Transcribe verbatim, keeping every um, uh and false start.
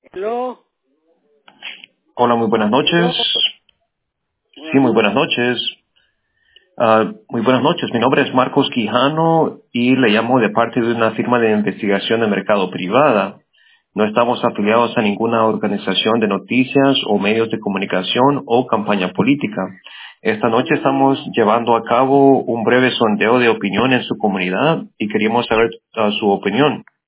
¿Aló? Hola, muy buenas ¿Aló? noches. Sí, Buenas muy buenas noches. noches. Ah, muy buenas noches. Mi nombre es Marcos Quijano y le llamo de parte de una firma de investigación de mercado privada. No estamos afiliados a ninguna organización de noticias o medios de comunicación o campaña política. Esta noche Ujú. estamos llevando a cabo un breve sondeo de opinión en su comunidad y queríamos saber ah, su opinión.